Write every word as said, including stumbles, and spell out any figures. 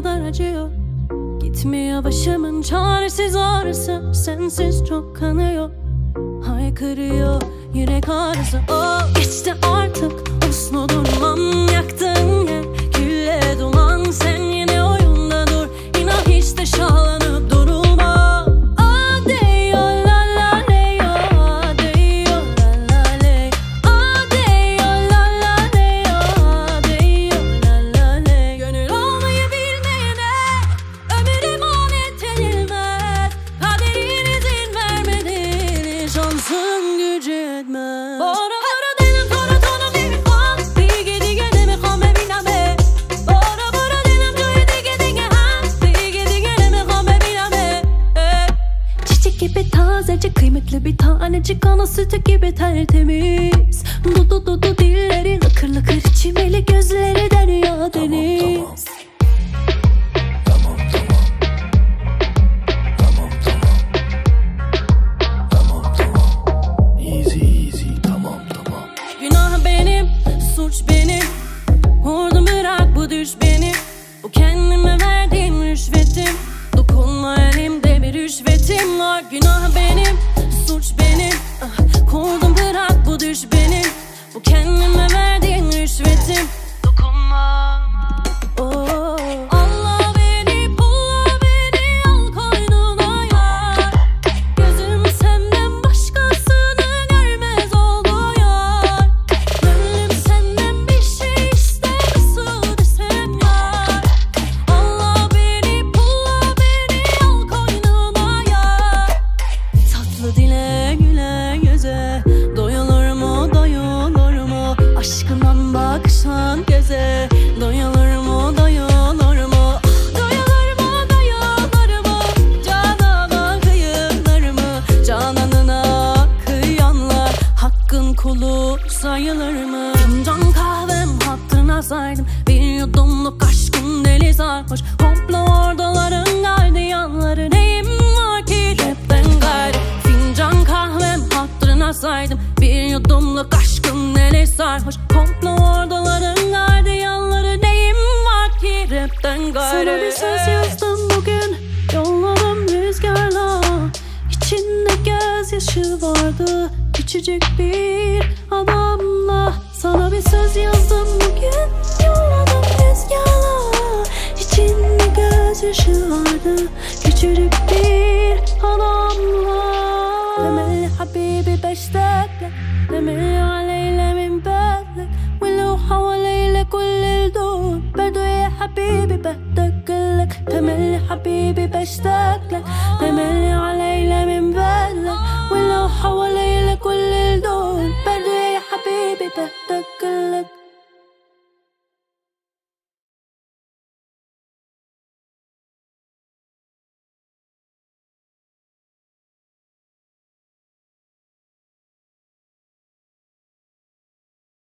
kadar acıyor. Gitmiyor başımın çaresiz ağrısı, sensiz çok kanıyor. Haykırıyor yürek ağrısı. Oh, geçti artık uslu durmam, yaktın yer külle duman. Sen yine oyunda dur, inan hiç de şahlanıp durulma. Ah değiyor la la leyo, ah değiyor la la ley. Ah değiyor la la leyo, ah değiyor la la ley. Gönül olmayı bilmeyene ömür emanet edilmez. Kaderin izin vermediğini şansın gücü etmez. Bora bora dedim sonra tonu bir kan, dige dige deme kame biname. Bora bora dedim joy dige dige ha, dige dige deme kame biname. Çiçek gibi tazecik, kıymetli bir tanecik, ana sütü gibi tertemiz. Du du du du dilleri lıkır lıkır, çimeli gözleri deniyor deniz. Tamam tamam. Tamam tamam. Tamam tamam. Easy easy tamam tamam. Günah benim, suç benim. Vurdum bırak bu düş benim. Bu kendime verdiğim rüşvetim. Dokunma elimde bir rüşvetim var. Günah benim, suç benim. Ah, Kurdum bırak bu düş benim. Bu kendime verdiğim rüşvetim. Dokunma. Oh. Allah beni, pulla beni, al koynuna yar. Gözüm senden başkasını görmez oldu yar. Gönlüm senden bir şey ister, nasıl desem yar. Allah beni, pulla beni, al koynuna yar. Tatlı dile güle göze, doyulur mu doyulur mu? Aşkından bakışan göze, doyulur mu doyulur mu? Ah, doyulur mu doyulur mu? Canana kıyılır mı? Cananına kıyanlar hakkın kulu sayılır mı? Fincan kahvem hatırına saydım, bir yudumluk aşkın deli sarhoş. Komplo orduların gardiyanları, neyim var ki rapten gayrı? Fincan kahvem hatırına saydım, bir yudumluk aşkın deli sarhoş. Komplo orduların gardiyanları, neyim var ki rapten gayrı? Sana bir söz yazdım bugün, yolladım rüzgarla. İçinde gözyaşı vardı, küçücük bir adamla. Sana bir söz yazdım bugün, yolladım rüzgarla. İçinde gözyaşı vardı, küçücük bir adamla. Demeli habibi beştekle, demeli aleyhle min bedlek. Willu havaleyle kullil dur, berdu ya habibi behdekilek. Demeli habibi beştekle, demeli